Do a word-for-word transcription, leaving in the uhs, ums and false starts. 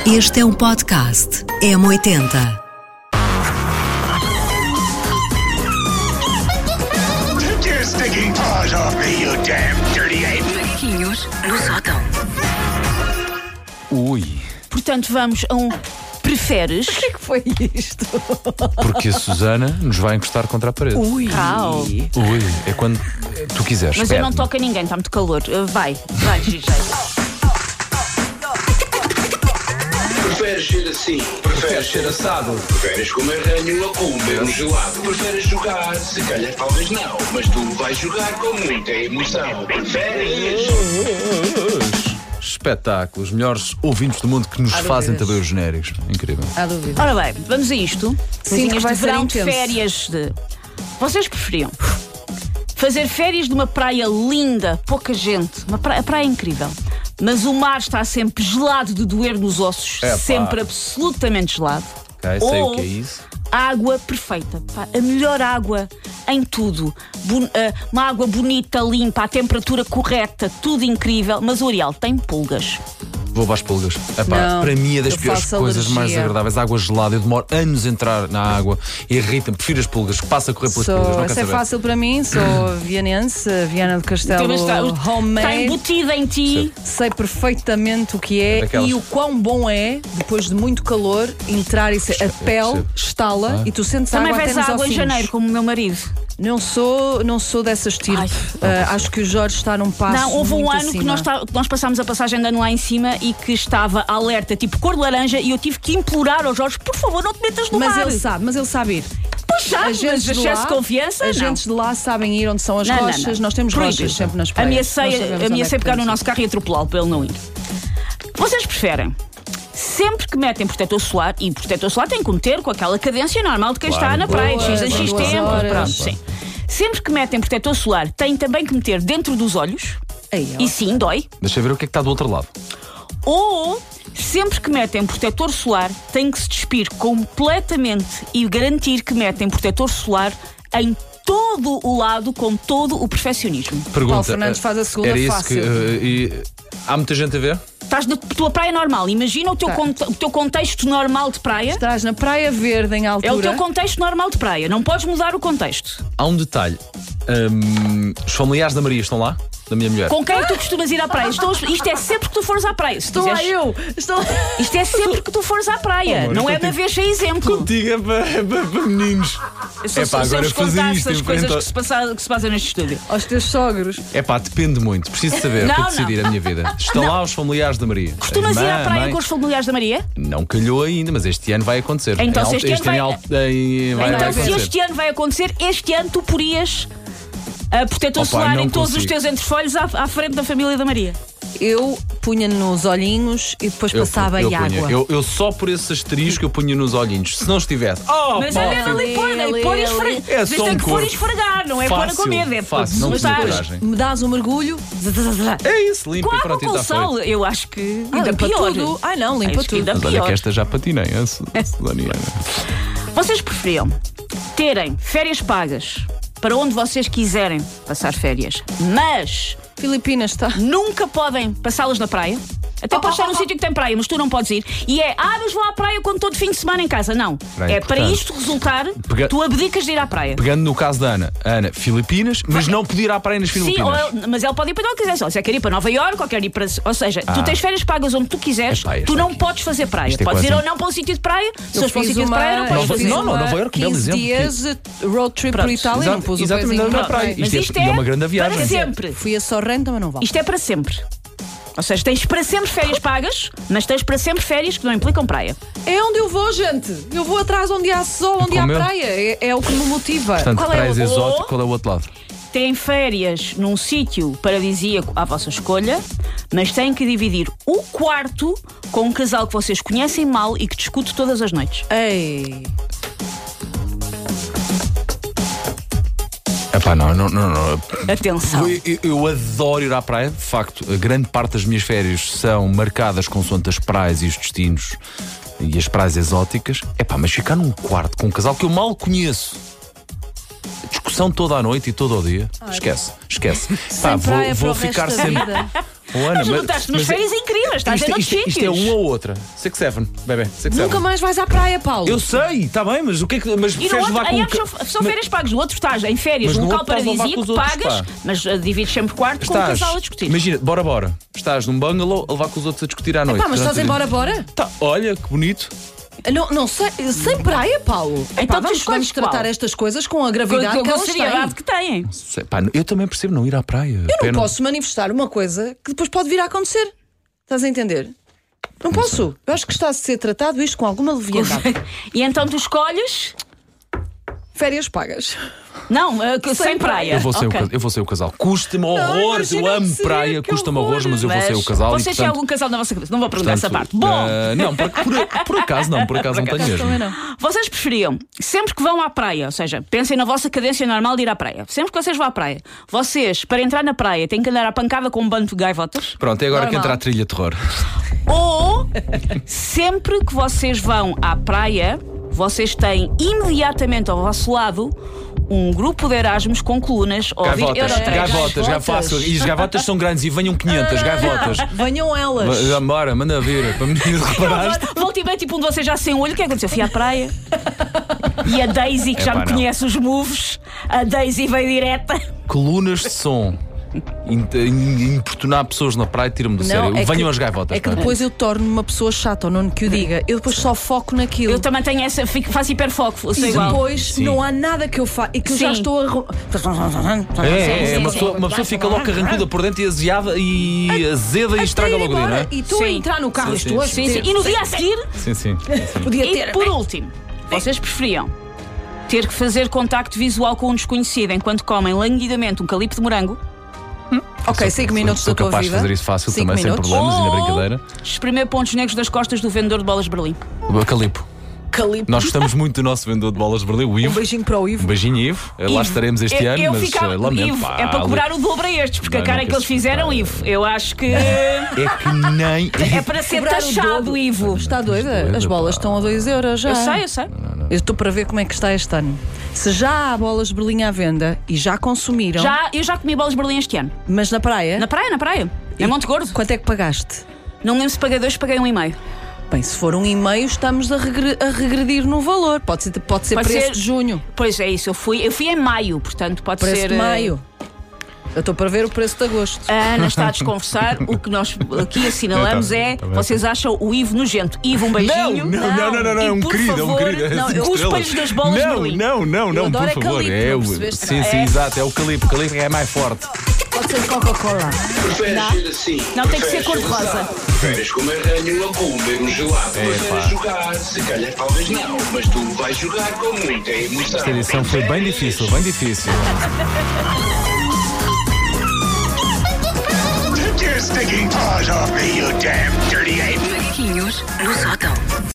Este é um podcast M oitenta. Take your stinking paws off me, you damn dirty ape! Macaquinhos no sótão. Ui, Portanto, vamos a um preferes. O que é que foi isto? porque a Susana nos vai encostar contra a parede. Ui. Cal. Ui, é quando tu quiseres. Mas eu não pede-me. toco a ninguém, está muito calor. Uh, Vai, vai, G J. Preferes ser assim? Preferes ser assado? Preferes comer ranho a comer um gelado? Preferes jogar? Se calhar talvez não, mas tu vais jogar com muita emoção. Preferes? Espetáculo, os melhores ouvintes do mundo que nos Há fazem dúvidas. também os genéricos. Incrível. Há dúvida. Ora bem, vamos a isto. Sim, Coisinhas que vai de ser verão, de intenso. férias. De... Vocês preferiam fazer férias de uma praia linda, pouca gente, uma praia, a praia é incrível, mas o mar está sempre gelado de doer nos ossos, Epá. sempre absolutamente gelado. Ok, sei Ou o que é isso. água perfeita, pá, a melhor água em tudo. Bon- ah, uma água bonita, limpa, a temperatura correta, tudo incrível, mas o Ariel tem pulgas. Vou para as pulgas. Epá, Não, para mim é das eu piores faço coisas mais alergia. desagradáveis. Água gelada, eu demoro anos a entrar na água, irrita-me, prefiro as pulgas, passa a correr pelas pulgas. Sou, Não essa quer é saber. fácil para mim, sou vianense, Viana do Castelo Está, está homemade. embutida em ti. Sei perfeitamente o que é, É daquelas- e o quão bom é, depois de muito calor, entrar e ser, a pele percebo. estala e tu sentes Também água até vais nos à água em ossinhos. janeiro, como o meu marido. Não sou, não sou dessa estirpe. Ai. Ah, acho que o Jorge está num passo. Não, houve um muito ano que acima. nós, tá- que nós passámos a passagem de ano lá em cima e que estava alerta, tipo cor de laranja, e eu tive que implorar ao Jorge, por favor, não te metas no Mas mar. ele sabe, mas ele sabe ir. Pois sabe, Agentes mas de excesso lá- de confiança, não. Agentes de lá sabem ir onde são as Não, não, rochas. não. Nós temos Proibido. rochas sempre nas praias. Nós Ameacei, sabemos onde é ameacei que pegar no podemos nosso carro e atropelá-lo para ele não ir. Vocês preferem, sempre que metem protetor solar, e protetor solar tem que meter com aquela cadência normal de quem Claro. está na praia, de X em Boas, X duas tempo, horas. pronto, sim. Sempre que metem protetor solar, têm também que meter dentro dos olhos, Ei, ó. e sim, dói. Deixa eu ver o que é que está do outro lado. Ou, sempre que metem protetor solar, têm que se despir completamente e garantir que metem protetor solar em todo o lado, com todo o perfeccionismo. Pergunta. Paulo Fernandes eh, faz a segunda era isso fácil. que, eh, e- há muita gente a ver? Estás na tua praia normal, imagina o teu, Tá. conte- o teu contexto normal de praia. Estás na Praia Verde em altura. É o teu contexto normal de praia, não podes mudar o contexto. Há um detalhe. Hum, os familiares da Maria estão lá? Da minha mulher? Com quem é que tu costumas ir à praia? Estou- isto é sempre que tu fores à praia. Se Estou lá quiseres- eu. Estou... Isto é sempre que tu fores à praia, amor, não é contigo- uma vez sem exemplo. Contigo é para, é para- para meninos. Eu só, É pá, se eu agora vos fazer contasse isto as em coisas frente ao- que se, passa- que se passam neste estúdio. Aos teus sogros. É pá, depende muito. Preciso saber Não, para não. decidir a minha vida. Estão lá os familiares da Maria. Costumas ir à Irmã, praia mãe. com os familiares da Maria? Não calhou ainda, mas este ano vai acontecer. Então, Em se alto- este ano vai- em alto- em- vai então, se acontecer. este ano vai acontecer, este ano tu porias a protetor Opa, solar não em todos consigo. os teus entrefolhos à, à frente da família da Maria. Eu punha nos olhinhos e depois Eu, passava eu em punha. água. Eu, eu só por esse asterisco eu punha nos olhinhos. Se não estivesse. Oh, Mas pá, é mesmo ali pôr, é pôr e esfregar. É Mas só tem um que pôr e corpo. esfregar, não é pôr a Fácil, comer, é fácil, não tinha desmastar. coragem. Me dás um mergulho. É isso, limpa Com e água pronto, e com está sal, feito. eu acho que Ah, ainda limpa pior. tudo. Ai não, limpa Acho que tudo. ainda Mas olha pior. que esta já patinei, a Su- Daniana. Vocês preferiam terem férias pagas para onde vocês quiserem passar férias, mas Filipinas está. nunca podem passá-las na praia? Até podes estar num sítio que tem praia, mas tu não podes ir. E é, ah, mas vou à praia quando estou de fim de semana em casa. Não. Bem, é para portanto, isto resultar, pega- tu abdicas de ir à praia. Pegando no caso da Ana, a Ana, Filipinas, mas não podia ir à praia nas Sim, Filipinas. ou ele- mas ele pode ir para onde ele quiser. Só se quer ir para Nova Iorque ou quer ir para. Ou seja, tu Ah. tens férias pagas onde tu quiseres, Epá, este tu não aqui. podes fazer praia. Isto é Podes ir quase ou não para um sítio de praia. Se Eu fores para um fiz sítio de uma, praia, não eu podes Nova- fiz fazer. não, não, uma Nova Iorque, belo quinze exemplo. dias eh, road trip Pronto. por Itália, não Exato, pus o exatamente, pezinho na na praia. praia. Mas Isto é- isto e é é uma grande viagem. para sempre. Fui a Sorrento, mas não vale. Isto é para sempre. Ou seja, tens para sempre férias pagas, mas tens para sempre férias que não implicam praia. É onde eu vou, gente. Eu vou atrás onde há sol, onde há Como eu. praia. É, é o que me motiva. Portanto, Qual é praias o- exóticas, qual é o outro lado? Têm férias num sítio paradisíaco à vossa escolha, mas têm que dividir o quarto com um casal que vocês conhecem mal e que discute todas as noites. Ei. Epá, não, não, não, não. Atenção. Eu, eu- eu adoro ir à praia, de facto, a grande parte das minhas férias são marcadas consoante as praias e os destinos e as praias exóticas. Epá, mas ficar num quarto com um casal que eu mal conheço, discussão toda a noite e todo o dia, esquece, esquece. Pá, Sem praia vou, vou para o ficar resto da sempre. vida. Oh, Ana, Mas montaste umas mas- férias incríveis, estás isto, em isto, outros isto é sítios. uma ou outra. Six Seven, bebê. Six Nunca seven. mais vais à praia, Paulo. Eu sei, está bem, mas o que é que. Mas E no preferes outro, levar com aí um é que ca- são, são mas- férias pagas. No outro estás em férias, Mas num no local outro estás a levar paradisíaco, com os outros, pagas, pá. mas uh, divides sempre quarto com um Estás, casal a discutir. imagina, bora, bora. Estás num bungalow a levar com os outros a discutir à noite. Pá, mas estás Durante o embora, dia. bora? Tá, olha, que bonito. Não, não sei, sem praia, Paulo. Então Epá, tu vamos, escolhes vamos tratar qual? estas coisas com a Com, gravidade com, que com a elas seriedade têm. que têm. Sei, pá, eu também percebo não ir à praia. Eu não posso manifestar uma coisa que depois pode vir a acontecer. Estás a entender? Não posso. Eu acho que está a ser tratado isto com alguma leviandade. E então tu escolhes. Férias pagas. Não, uh, que- sem, praia. Eu vou ser, Ok. o, ca- eu vou ser o casal. Custa-me horrores, eu imagina amo ser, praia, que custa-me horror. horrores, mas eu vou Mas ser o casal. Vocês e, têm portanto, algum casal na vossa cabeça? Não vou perguntar essa parte. portanto, Bom, eh, não, por, por, por acaso não, por acaso não tenho mesmo. Também não. vocês preferiam, sempre que vão à praia, ou seja, pensem na vossa cadência normal de ir à praia. Sempre que vocês vão à praia, vocês, para entrar na praia, têm que andar à pancada com um bando de gaivotas? Pronto, é agora que Normal. entra a trilha terror. Ou, sempre que vocês vão à praia, vocês têm imediatamente ao vosso lado um grupo de Erasmus com colunas a ouvir Gaivotas, Eurotrash. gaivotas, já Gaivotas. faço. E as gaivotas são grandes e venham quinhentas gaivotas. Venham elas. Va- Bora, manda vir. Para me reparaste? Volta e meia, tipo um de vocês já sem olho, o que é que aconteceu? Fui à praia e a Daisy, que já Epá, me não. conhece os moves, a Daisy veio direta. Colunas de som. In- in- Importunar pessoas na praia, tira-me do sério. é Venham que- as gaivotas. É que pá. depois eu torno-me uma pessoa chata, ou não que o diga. Eu depois só foco naquilo. Eu também tenho essa, fico- faço hiperfoco, sou E igual. depois Sim. não há nada que eu faça e que eu já Sim. estou a. ro- É, é, Sim, é, uma, sim, pessoa, sim. uma pessoa fica logo carrancuda por dentro e aziada e azeda e estraga Até ir logo o dia, não é? embora. E estou a Sim. entrar no carro Sim, e estou a sim, Sim, sim. E no dia a seguir, Sim, sim. Podia e ter. por último, vocês preferiam ter que fazer contacto visual com um desconhecido enquanto comem languidamente um calipo de morango? Ok, cinco minutos Sou da tua capaz de vida. fazer isso fácil Cinco também, sem minutos. problemas e na Ou brincadeira. espremer pontos negros das costas do vendedor de bolas de Berlim. O Calipo. Calipo. Nós gostamos muito do nosso vendedor de bolas de Berlim, o Um Ivo. beijinho para o Um Ivo. beijinho, Ivo. Lá Ivo, estaremos este eu, ano, eu mas ficava, eh, lamento. Ivo, pá, é para ali- cobrar o dobro a estes, porque Não, a cara não que eles queres- fizeram, pá. Ivo, eu acho que É que nem. é para ser Cobrar o taxado, dobro. Ivo. Está doida? doida, As bolas pá. estão a dois euros já. Eu sei, eu sei. Eu estou para ver como é que está este ano. Se já há bolas de Berlim à venda e já consumiram, Já, eu já comi bolas de Berlim este ano. mas na praia, Na praia, na praia. Em Monte Gordo. quanto é que pagaste? Não lembro se paguei dois, paguei um e meio. Bem, se for um e meio, estamos a, regre- a regredir no valor. Pode ser, pode ser Pode preço ser- de junho, Pois é isso, eu fui, eu fui em maio, portanto pode preço ser. de eh, maio. Eu estou para ver o preço de agosto. A Ana está a desconversar. O que nós aqui assinalamos Tá bem, é: tá bem. vocês acham o Ivo nojento? Ivo, um beijinho. Não, não, não, não, não, é E, um por querido, é um favor, querido. é não, cinco os estrelas. espelhos das bolas de Não, Berlim. não, não, não, adoro por é favor. calipo, É não o. percebeste? Sim, sim, É. exato. É o calipo. O calipo é mais forte. Pode ser Coca-Cola. Preferes ser assim? Não, tem que ser Preferes cor-de-rosa. assado? Preferes comer ranho ou comer um gelado? Preferes jogar? Se calhar talvez não, mas tu vais jogar com muita emoção. Esta edição foi bem difícil, bem difícil. Take your stinking paws off me, you damn dirty ape! Macaquinhos no sótão.